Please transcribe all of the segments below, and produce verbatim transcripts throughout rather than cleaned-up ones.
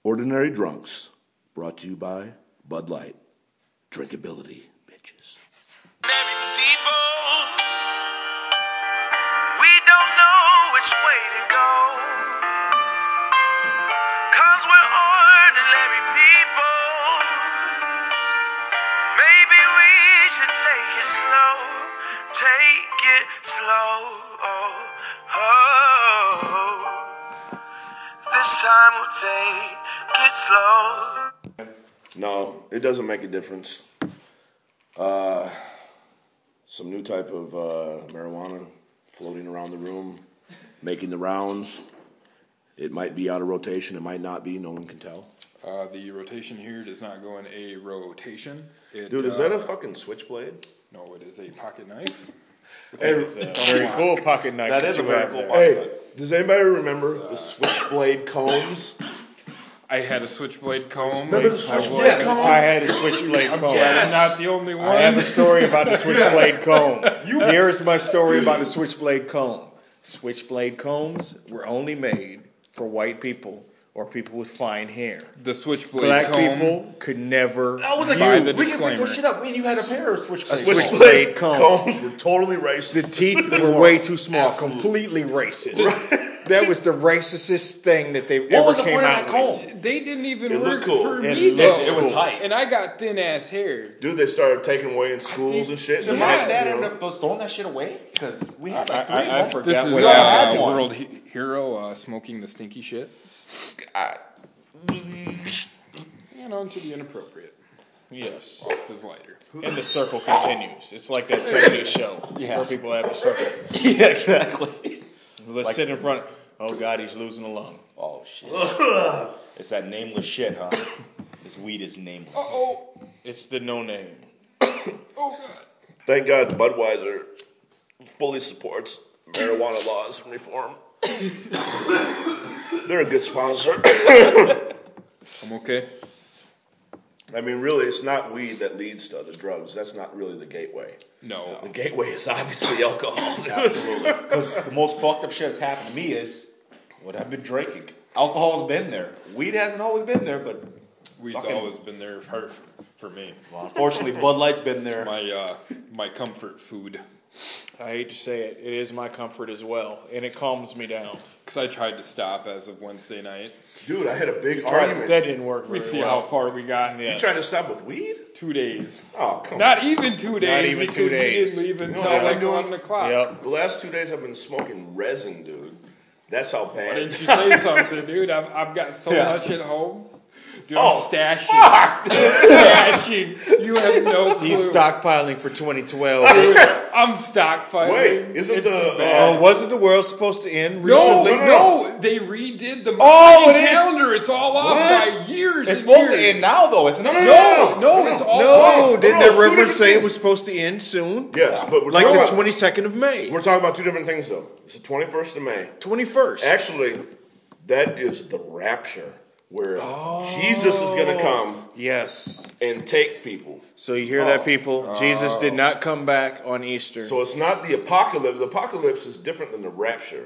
Ordinary Drunks, brought to you by Bud Light. Drinkability, bitches. People, we don't know which way to go, 'cause we're ordinary people. Maybe we should take it slow, take it slow. Oh, oh. This time we'll take it slow. No, it doesn't make a difference. Uh, some new type of uh, marijuana floating around the room, making the rounds. It might be out of rotation. It might not be. No one can tell. Uh, the rotation here does not go in a rotation. It, Dude, is uh, that a fucking switchblade? No, it is a pocket knife. It's a very cool pocket knife. That is a very cool pocket Hey, knife. does anybody remember the switchblade combs? I had a switchblade comb. Remember the I switchblade was- comb? I had a switchblade comb. I'm not the only one. I have a story about a switchblade comb. Here's my story about a switchblade comb. Switchblade combs were only made for white people or people with fine hair. The switchblade Black comb. people could never That was like By you. the We can pick disclaimer. those shit up. We, you had a pair of switchblades. switchblade comb. combs were totally racist. The teeth were way too small, completely racist. That was the racistest thing that they What ever was the came point of out that with. comb? They didn't even It work looked cool. for It me though. looked It was cool. tight. And I got thin ass hair. Dude, they started taking away in schools and shit. Did They mom had, and dad you know, end up those throwing that shit away? Because we had I, like three I, I of them. forgot This is what We all uh, had the one. world he- hero uh, smoking the stinky shit. And on to the inappropriate. Yes. Lost his lighter. And the circle continues. It's like that seventies show Yeah. where people have the circle. Yeah, exactly. Let's Like- sit in front. Oh God, he's losing a lung. Oh shit. It's that nameless shit, huh? This weed is nameless. Uh oh. It's the no name. Oh god. Thank God Budweiser fully supports marijuana laws reform. They're a good sponsor. I'm okay. I mean, really, it's not weed that leads to other drugs. That's not really the gateway. No. The gateway is obviously alcohol. Absolutely. Because the most fucked up shit that's happened to me is what I've been drinking. Alcohol's been there. Weed hasn't always been there, but Weed's fucking- always been there for, for me. well, unfortunately, Bud Light's been there. My uh, my comfort food. I hate to say it, it is my comfort as well, and it calms me down. Because I tried to stop as of Wednesday night. Dude, I had a big Tried- argument. That didn't work very We see well. how far we got. Yeah. You trying to stop with weed? Two days. Oh, come on. Not even two days. even because two you days. didn't leave know until what I've like been doing? eleven o'clock. Yep. The last two days I've been smoking resin, dude. That's how Why bad. didn't you say something, dude? I've, I've got so Yeah. much at home. Dude, Oh, I'm stashing. stashing. You have no clue. He's stockpiling for twenty twelve. Dude, I'm stockpiling. Wait, isn't It's the, bad. Oh, wasn't the world supposed to end No, recently? no, no, they redid the Oh, Mayan it is? calendar. It's all off by years. It's and supposed years. to end now, though, isn't it? No, no, it's all No, off. didn't no, it's the two river different say it things. was supposed to end soon? Yes, but we're Like talking the about, twenty-second of May. we're talking about two different things, though. It's the twenty-first of May. twenty-first. Actually, that is the rapture, where Jesus is going to come Yes. and take people. So you hear that, people? Jesus did not come back on Easter. So it's not the apocalypse. The apocalypse is different than the rapture.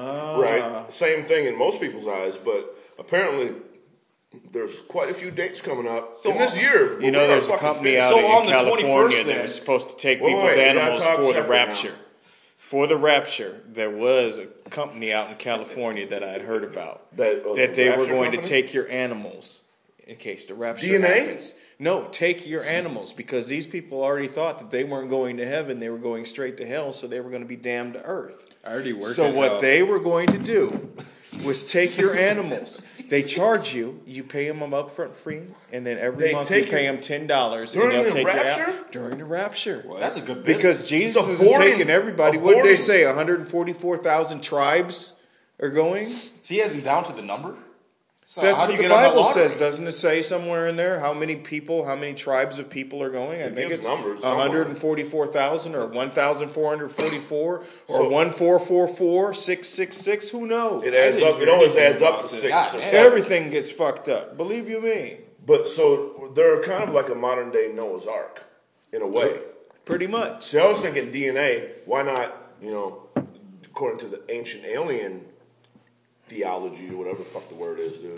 Right? Same thing in most people's eyes, but apparently there's quite a few dates coming up So in this on- year. you know, We're there's a fucking company finished. out So in on the California twenty-first that then- was supposed to take Wait, people's wait, we gotta animals talk for the separate rapture. now. For the rapture, there was a company out in California that I had heard about That was that a they were rapture going to company? take your animals in case the rapture D N A? happens. No, take your animals because these people already thought that they weren't going to heaven; they were going straight to hell, so they were going to be damned to earth. I already work So at what hell. they were going to do was take your animals. They charge you. You pay them them upfront free, and then every They month you take pay your- them ten dollars, and During they'll the take rapture? you out during the rapture. That's a good business. Because Jesus It's isn't aborting- taking everybody. What did they aborting. say? one hundred forty-four thousand tribes are going. So he hasn't down to the number? So That's how what do you the get on that Bible lottery? says, doesn't it say somewhere in there how many people, how many tribes of people are going? I It think gives it's numbers somewhere. one hundred forty-four thousand or one thousand four hundred forty-four or So- one four four four six six six. Who knows? It adds didn't up. It hear always anything adds up about to this. six God or damn. seven. Everything gets fucked up. Believe you me. But so they're kind of like a modern day Noah's Ark, in a way. Pretty much. See, I was thinking D N A. Why not? You know, according to the ancient alien theology or whatever the fuck the word is, dude.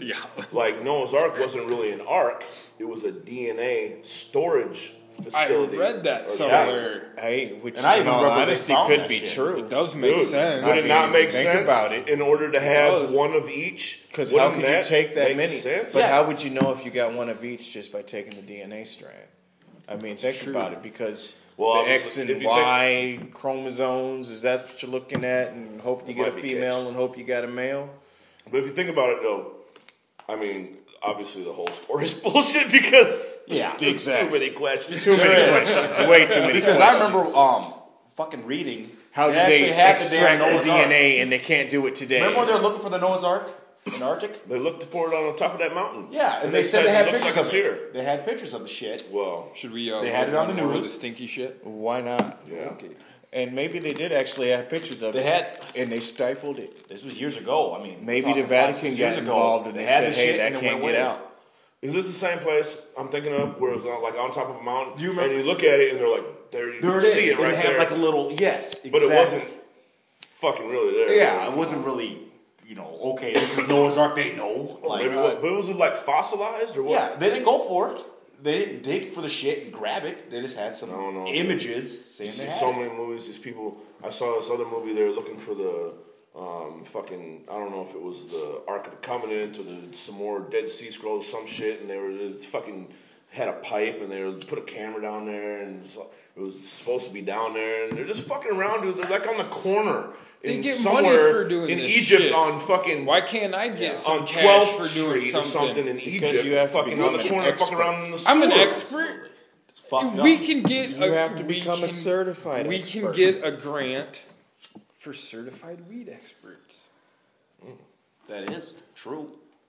Yeah. Like Noah's Ark wasn't really an ark; it was a D N A storage I facility. read that Or somewhere. yes. Hey, which And I in even all remember they honesty found could that be shit. true. It does make Dude, sense. would it not make think sense about it. in order to have does. one of each? Because how Wouldn't could you take that make many? Sense? But Yeah. how would you know if you got one of each just by taking the D N A strand? I mean, think true. about it, because Well, the X obviously, and if you Y chromosomes, is that what you're looking at? And hope you It get a might be female case. and hope you got a male? But if you think about it, though, I mean, obviously the whole story is bullshit because Yeah, there's exactly. too many questions. Too many questions. Way too many Because questions. I remember um fucking reading How they do actually they had the damn extract the Noah's D Ark. N A and they can't do it today? Remember when they were looking for the Noah's Ark in Arctic? They looked for it on the top of that mountain. Yeah, and, And they, they said said they it had looks pictures like of it's it. here. They had pictures of the shit. Well, Should we? Uh, They had it on the more of news. The stinky shit. Why not? yeah. Okay. And maybe they did actually have pictures of They it, had. and they stifled it. This was years ago. I mean, Maybe we're the talking five, Vatican six got years ago. involved and they had said, the "Hey, shit that and it can't went get away. out." Is this the same place I'm thinking of where it's on, like on top of a mountain? Do you remember- And you look at it and they're like, there you There it see is. it right and it had there. like a little yes, exactly. But it wasn't fucking really there. Yeah, it wasn't really. You know, okay, this is Noah's Ark. They know. Like, Maybe what, but was it like fossilized or what? yeah, they didn't go for it. They didn't dig for the shit and grab it. They just had some No, no. images You saying see they had so it. many movies. These people. I saw this other movie. They were looking for the um, fucking. I don't know if it was the Ark of the Covenant or the some more Dead Sea Scrolls, some shit. And they were just fucking had a pipe and they were put a camera down there and it was, it was supposed to be down there and they're just fucking around, dude. They're like on the corner. They in get somewhere money for doing in this Egypt shit. on fucking Why can't I get some on cash twelfth for doing Street something? or something in Because Egypt. you have to fucking on the become an corner, fucking expert. around in the I'm an sewers. expert. It's fucked We up. can get. You a, have to we become a can- certified We expert. can get a grant for certified weed experts. That is true.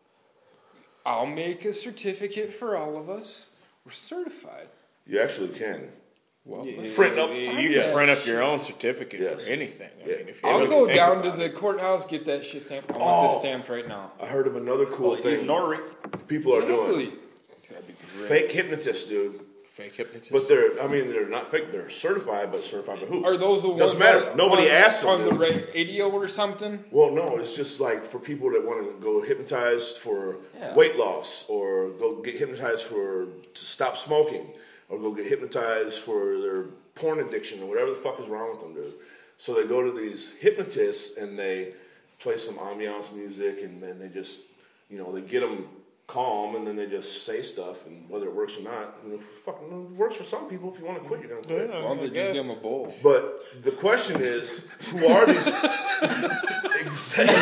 I'll make a certificate for all of us. We're certified. You actually can. Well, let's- Print up. You can Yes. print up your own certificate Yes. for anything. I Yeah. mean, if you I'll really go think down to about the it. courthouse, get that shit stamped. I want this Oh. stamped right now. I heard of another cool Well, he's thing notary. people are doing. Exactly. That'd be great. Fake hypnotists, dude. Fake hypnotist. But they're, I mean, they're not fake. They're certified, but certified by who? Are those the ones Doesn't matter. on- Nobody on, asked them, on the dude. radio or something? Well, no, it's just like for people that want to go hypnotized for Yeah. weight loss, or go get hypnotized for to stop smoking, or go get hypnotized for their porn addiction, or whatever the fuck is wrong with them, dude. So they go to these hypnotists and they play some ambiance music, and then they just, you know, they get them calm, and then they just say stuff, and whether it works or not, you know, fucking it works for some people. If you want to quit, you're gonna quit. Why don't they just give them a bowl? But the question is, who are these? Exactly.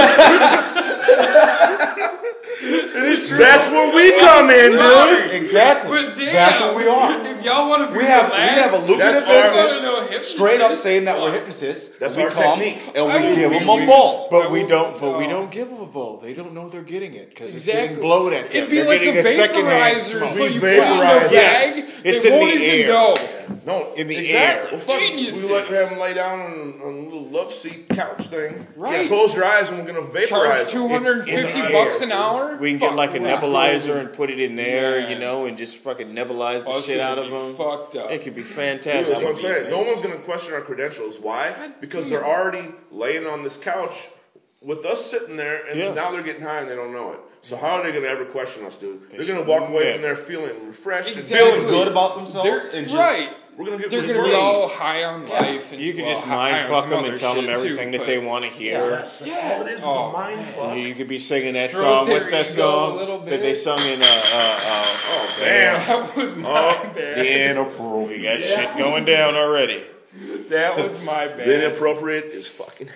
That's where we come in, dude. Exactly. But damn, That's what we are. If y'all want to be We have we relaxed, have a lucrative That's our- business. No, no, hypnotists. Straight up saying that we're hypnotists. That's we our come technique. and we I will give be- them a bowl. But I we will- don't. But we oh. don't give them a bowl. They don't know they're getting it because it's Exactly. getting blowed at them. It'd be They're like getting a a secondhand vaporizer, smoke. so We you put it in vaporize a it. bag, Yes. It's they in won't the even air. know. No, In the exactly. air. Well, fuck, Geniuses. we like to have them lay down on, on a little love seat couch thing. Right. Yeah, close your eyes and we're gonna vaporize Charge them. two hundred in fifty the bucks air. an hour. We can get Fuck, like a we're nebulizer crazy. and put it in there, Yeah. you know, and just fucking nebulize the Oh, it's shit gonna out of be them. fucked up. It could be Dude, fantastic. that's what I'm saying. No one's gonna question our credentials. Why? Because they're already laying on this couch with us sitting there, and Yes. now they're getting high and they don't know it. So how are they gonna ever question us, dude? They're gonna should- walk away yeah. from there feeling refreshed Exactly. Feeling good about themselves They're, and just right. and we're gonna get They're refreshed. gonna be all high on life. And, You can well, just high mind on fuck some them other and tell them shit, everything too, that they but- want to hear. Yes, that's all it is. Is Oh, a mind fuck. You could be singing that Stroke song. their What's that ego a song little that they bit. sung in? Uh, uh, uh, Oh damn! That was my Oh, bad. the inappropriate. We got shit going down already. That was my bad. The inappropriate is fucking.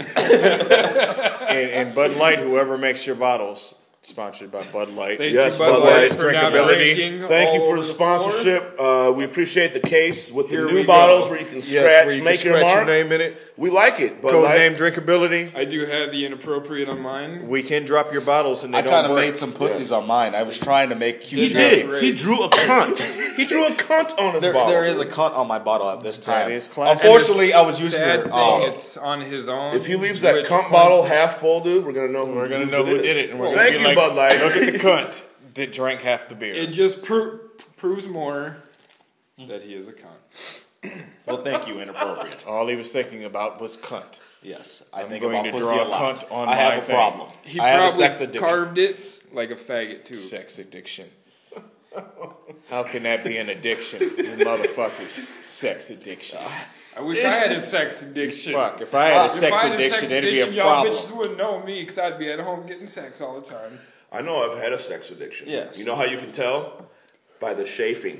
And, and Bud Light, whoever makes your bottles, sponsored by Bud Light. Thank Yes, you, Bud Bud Light, Light's for now drinkability. drinking Thank all you for over the the floor. sponsorship. Uh, we appreciate the case with the Here we new go. bottles where you can Yes, scratch, where you make can your scratch mark. your name in it. We like it. Bud Code Light. name drinkability. I do have the inappropriate on mine. We can drop your bottles and they I don't kind of break. made some pussies on mine. I was trying to make He cute. Did did. Great. He drew a cunt. He drew a cunt on his There, bottle. there is a cunt on my bottle at this time. is classic. Unfortunately, I was using Sad your. thing, Uh, it's on his own. If he leaves that which cunt points- bottle half full, dude, we're gonna know. Who We're gonna whose know who is. did it, and we're gonna Thank be you, like, Bud Light. Look at the cunt that drank half the beer. It just pro- proves more that he is a cunt. well, thank you, inappropriate. All he was thinking about was cunt. Yes, I I'm think going about to pussy draw a lot. cunt on I have my a thing. problem. He I have a probably sex addiction. carved it like a faggot too. Sex addiction. How can that be an addiction? You motherfuckers, sex addiction. I wish It's I had a just- sex addiction. Fuck, if I had a If sex I had a addiction, sex it'd be a addiction, y'all problem. bitches wouldn't know me because I'd be at home getting sex all the time. I know I've had a sex addiction. Yes. You know how you can tell? By the chafing.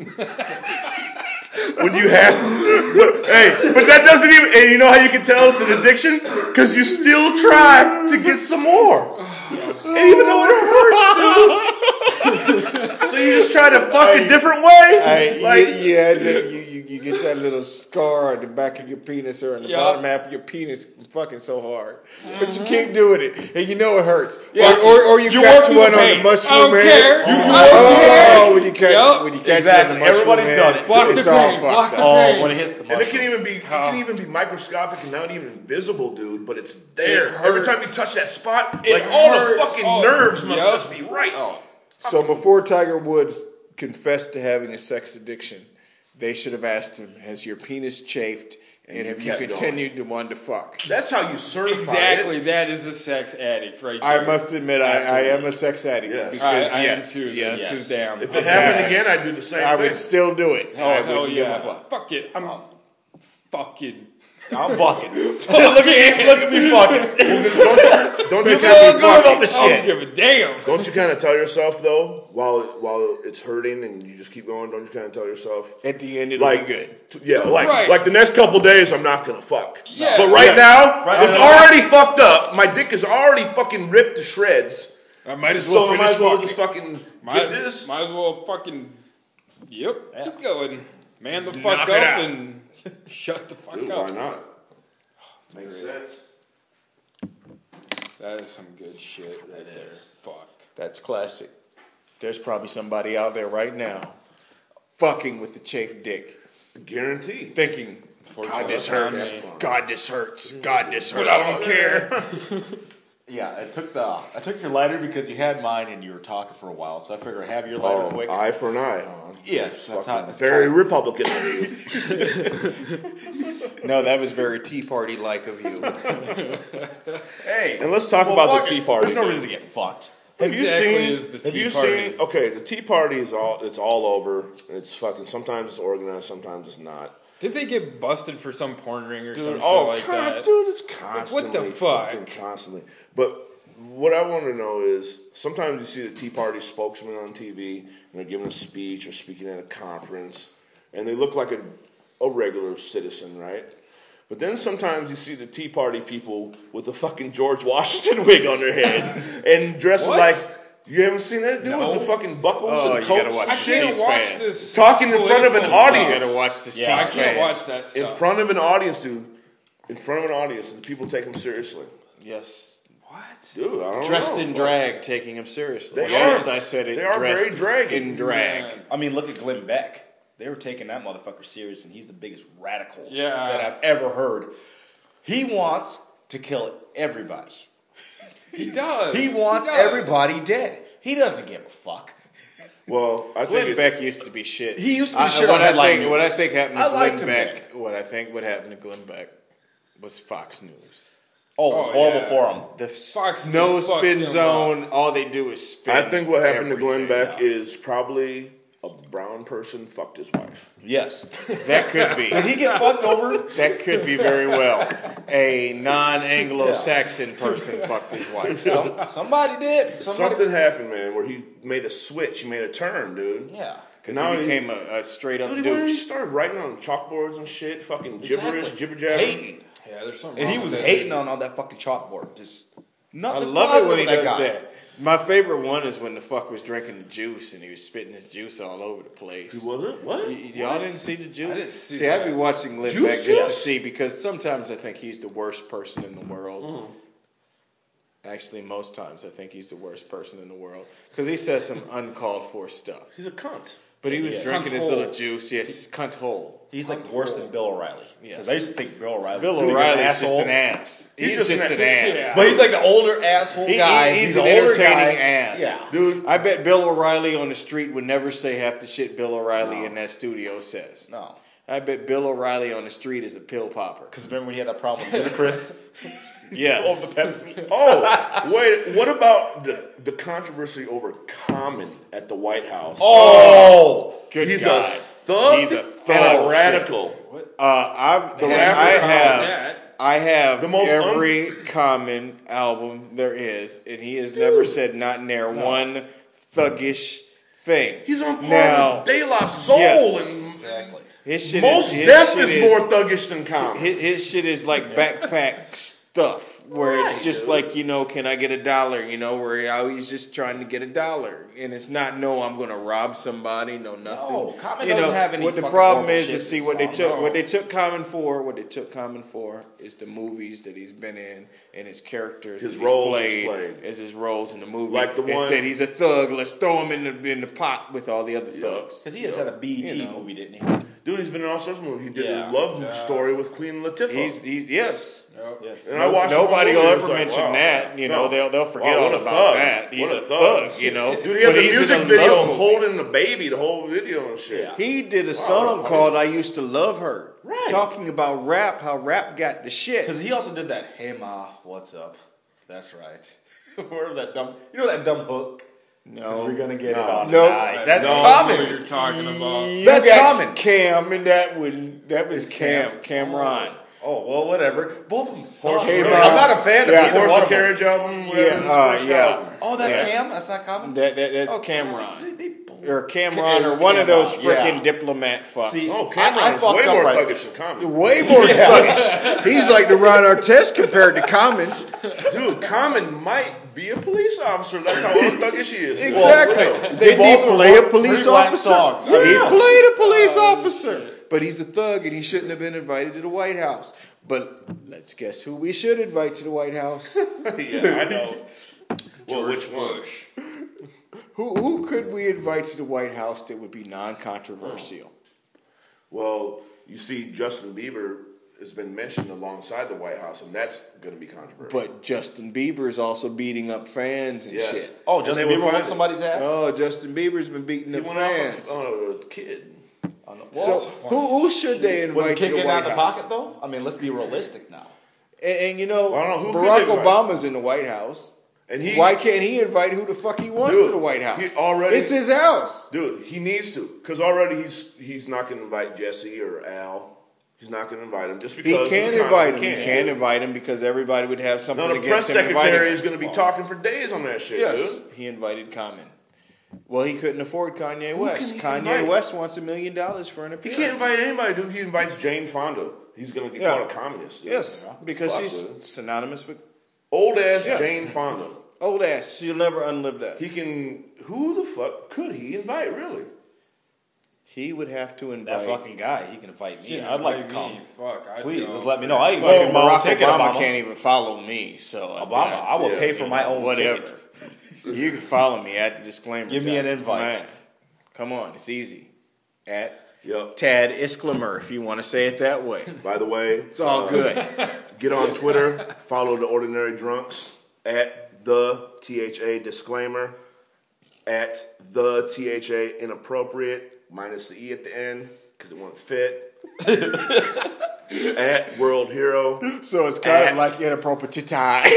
When you have, but, hey, but that doesn't even. And you know how you can tell it's an addiction? Because you still try to get some more, and even though it hurts, dude. So you just try to fuck a different way. Hey, Like, yeah, yeah that, you, you, you get that little scar on the back of your penis or on the Yeah. bottom half of your penis fucking so hard. But you keep doing it, and you know it hurts. Yeah. Or, or, or you You catch work through one the on pain. the mushroom I don't head. care. Oh, You- I oh, don't care. oh, when you catch, Yep. when you catch Exactly. it on the mushroom Everybody's head, done it. Block the it's all pain. fucked Block the up. Oh, pain. when it hits the and it mushroom. can even be, it can even be microscopic and not even visible, dude. But it's there. It Every time you hurts. touch that spot, It like all the hurts. fucking Oh, nerves must yep. just be right. So before Tiger Woods confessed to having a sex addiction, they should have asked him, has your penis chafed, and, And you have you kept continued to want to fuck? That's how you certify Exactly, it. that is a sex addict right I there. must admit, I, I am a sex addict. Yes. Because, I, I yes, am too. yes. Yes. Damn. If it I'm happened sorry. again, I'd do the same I thing. would still do it. Oh, I hell wouldn't give a yeah. fuck. Fuck it. I'm fucking. I'm fucking. look at me. Look at me fucking. Don't you You kind feel of good about the I don't shit. give a damn. don't you kind of tell yourself though, while while it's hurting and you just keep going, don't you kind of tell yourself, At the end, it'll like, be good. t- yeah, like Right. like the next couple days, I'm not gonna fuck. Yeah. But right Yeah. now, Right it's now. already fucked up. My dick is already fucking ripped to shreds. I might as So well I might finish as well fucking. just fucking Might, get this. might as well fucking. Yep. Keep going. Man the Just fuck knock up it out. and shut the fuck Dude, up. why not? Makes sense. That is some good shit right there. Fuck. That's classic. There's probably somebody out there right now fucking with the chafed dick, Guaranteed. thinking, God, this hurts. God, this hurts. God, this hurts. But I don't care. Yeah, I took the I took your lighter because you had mine and you were talking for a while, so I figured I'd have your lighter Oh, quick. eye for an eye, huh? Yes, that's how that's Very called. Republican of you. No, that was very Tea Party like of you. Hey, And let's talk well, about fuck the it. Tea Party. There's no dude. reason to get fucked. Have you Exactly seen? is the have Tea you Party. seen? Okay, the Tea Party is all. It's all over. It's fucking. Sometimes it's organized. Sometimes it's not. Did they get busted for some porn ring or some Dude, shit oh, like God, that? dude, it's constantly. What the fuck? fucking Constantly. But what I want to know is, sometimes you see the Tea Party spokesman on T V, and they're giving a speech or speaking at a conference, and they look like a, a regular citizen, right? But then sometimes you see the Tea Party people with a fucking George Washington wig on their head and dressed What? like. You haven't seen that dude No. with the fucking buckles Oh, and you gotta coats watch I and the shit? can't C-SPAN. watch this. Talking in front of an political audience. You gotta watch the Yeah, I I C-SPAN. can't watch that In stuff. front of an audience, dude. In front of an audience, and people take him seriously. Yes. What? Dude, I don't Dressed know. in drag, taking him seriously. They yes, are. I said it. They are dressed very draggy. in drag. Man. I mean, look at Glenn Beck. They were taking that motherfucker serious, and he's the biggest radical Yeah. that I've ever heard. He wants to kill everybody. He does. He wants does. everybody dead. He doesn't give a fuck. Well, I think Glenn it's, Beck used to be shit. He used to be I- shit what on I headline think, What I news. think happened to I Glenn liked him Beck, what I think what happened to Glenn Beck was Fox News. Oh, it was Oh, horrible yeah. for him. The s- Fox no News fucked spin him zone. All they do is spin. I think what happened to Glenn everything. Beck is probably a brown person fucked his wife. Yes. That could be. Did he get fucked over? That could be very well. A non-Anglo-Saxon person fucked his wife. Some, somebody did. Somebody. Something happened, man, where he made a switch. He made a turn, dude. Yeah. Because Now he he- became a, a straight-up Dude, he, went and he douche. started writing on chalkboards and shit, fucking gibberish, Exactly. jibber jabber. Hating. Yeah, there's something. And he wrong was with that hating dude. on all that fucking chalkboard. Just I nothing's love it positive when he with does guy. that. My favorite one is when the fuck was drinking the juice and he was spitting his juice all over the place. Was it? What? Y- y'all didn't see the juice? I didn't see see I'd that. be watching Glenn Juice Beck just to juice? see because sometimes I think he's the worst person in the world. Mm-hmm. Actually, most times I think he's the worst person in the world because he says some uncalled for stuff. He's a cunt. But he was Yeah. drinking Cunt his hole. little juice. Yes, cunt hole. He's like worse than Bill O'Reilly. Yes. Because I used to think Bill O'Reilly Bill was the biggest O'Reilly's just asshole. an ass. He's, He's just, just an an- ass. Yeah. But he's like an older asshole He- he- guy. he's an an older entertaining guy. ass. Yeah. Dude, I bet Bill O'Reilly on the street would never say half the shit Bill O'Reilly in that studio says. No. I bet Bill O'Reilly on the street is a pill popper. Because remember when he had that problem with Chris? Yes. Over the Pepsi. Oh, wait. What about the the controversy over Common at the White House? Oh! Good he's God. a thug. He's a thug. and a radical. Uh, I, The I rapper have, that. I have The most every Common album there is, and he has never said not near one thuggish thing. He's on par now. with De La Soul, Yes. Exactly. His shit and most is, his Def shit is, more thuggish than Common. His, his shit is like backpack stuff, where Right, it's just dude. like, you know, can I get a dollar? You know, where he's just trying to get a dollar, and it's not no, I'm going to rob somebody, no nothing. No, Common you know, doesn't have any what the fucking problem horrible is, shit is see in what they songs. took, No. what they took Common for, what they took Common for is the movies that he's been in and his characters, His that roles he's he's played, played. as his roles in the movie. Like the and one- said he's a thug. Let's throw him in the in the pot with all the other thugs. Because he just had a B E T You know. movie, didn't he? Dude, he's been in all sorts of movies. He did Yeah. a love Yeah. story with Queen Latifah. He's, he's yes. Yep. Yes. And I watched the Nobody whole will movie, ever it was like, mention wow. that. You know, No. they'll they'll forget Wow, all what a about thug. that. He's What a a thug. thug, you know. Dude, he has But a he's in music a video love of movie. holding the baby, the whole video and shit. Yeah. He did a Wow, song that's called "I Used to Love Her," Right. talking about rap, how rap got the shit. Because he also did that, hey ma, what's up? That's right. Where that dumb, you know that dumb hook? Because No, we're going to get No. it on No. tonight. That's No. common. What you're talking about? You That's got common. Cam, and that would that was It's Cam, Cam. Cameron. Oh, well, whatever. Both of them suck. Hey, really. Ma. I'm not a fan Yeah. of either Horse one and of them. Carriage album, whatever Yeah, his uh, first yeah. album. Oh, that's Yeah. Cam? That's not common? That, that that's Oh, Cameron. They, they both- Or Cameron, It or was one of those Cameron, freaking yeah. diplomat fucks. See, Oh, I- I Cameron's fucked way up more right thuggish than Common. way more thuggish. He's like the Ron Artest compared to Common. Dude, Common might be a police officer. That's how unthuggish he is. Exactly. Well, They Didn't he both were play a both police pretty black officer? songs. He Yeah. played a police officer. But he's a thug and he shouldn't have been invited to the White House. But let's guess who we should invite to the White House. yeah, I know. Well, George which one? Bush. who who could we invite to the White House that would be non-controversial? Well, you see, Justin Bieber has been mentioned alongside the White House, and that's going to be controversial. But Justin Bieber is also beating up fans and Yes. shit. Oh, And Justin they were Bieber finding- whooped somebody's ass? Oh, Justin Bieber's been beating he up went fans. off on a kid. On the- So Well, who who should they was the invite to kid the getting White out of the House? pocket, though? I mean, let's be realistic now. And, and you know, Well, I don't know, who could Barack they invite? Obama's in the White House. And he, Why can't he invite who the fuck he wants Dude, to the White House? he already- it's his house. dude, he needs to, because already he's he's not going to invite Jesse or Al. He's not going to invite him just He because can't of the invite him. con- He can't invite him because everybody would have something No, the against press him inviting secretary him. is going to be talking for days on that shit, Yes, dude. he invited Common. Well, he couldn't afford Kanye Who West. can he Kanye invite? West wants a million dollars for an He appearance. can't invite anybody, dude. He invites Jane Fonda. He's going to get Yeah. called a communist, dude. Yes, because Fuck, she's dude. synonymous with Old ass Yes. Jane Fonda. old ass. She'll never unlive that. He can. Who the fuck could he invite? Really? He would have to invite. That fucking guy, he can fight me. Yeah, I'd like to me. come. Fuck, I'd Please, go. just let me know. I can Well, get my own Barack ticket, Obama Obama. can't even follow me, so I- Obama, I will Yeah, pay for my own whatever. ticket. You can follow me at the disclaimer. Give me guy. an invite. Man, come on, it's easy. At Yep. Tad Isklemer, if you want to say it that way. By the way, It's all uh, good. Get on Twitter. Follow the Ordinary Drunks at the T H A disclaimer at the T H A inappropriate minus the e at the end because it won't fit. At World Hero. So it's kind At- of like inappropriate to tie.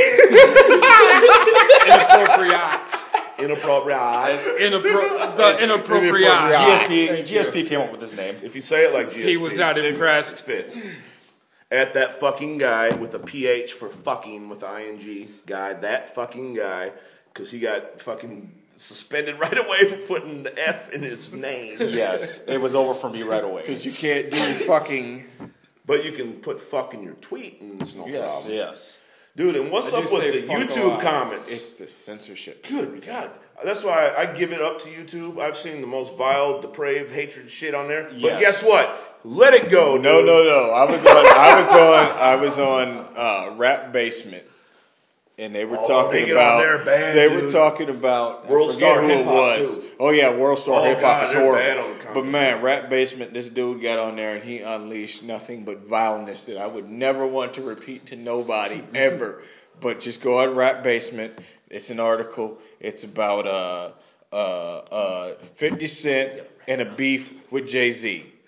Inappropriate. Inappropriate. Inappro- the inappropriate. Inappropriate. G S P, G S P came up with his name. If you say it like G S P, He was not it impressed. fits. At that fucking guy with a P H for fucking with I N G guy, that fucking guy, because he got fucking suspended right away for putting the F in his name. Yes, it was over for me right away. Because you can't do fucking. But you can put fuck in your tweet and it's no Yes, problem. yes. Dude, and what's I up do with say the fuck a YouTube lot. comments? It's the censorship. Good God. That's why I give it up to YouTube. I've seen the most vile, depraved, hatred shit on there. But Yes. guess what? Let it go, dude. No, no, no. I was on. I was on. I was on uh, Rap Basement, and they were Oh, talking they get about. on there bad, they dude. were talking about. World I forget Star who Hip it Hop, was. too. Oh yeah, World Star Oh, Hip Hop God, is they're horrible. bad on the comments. But man, Rap Basement. This dude got on there and he unleashed nothing but vileness that I would never want to repeat to nobody ever. But just go on Rap Basement. It's an article. It's about uh uh uh fifty Cent and a beef with Jay-Z.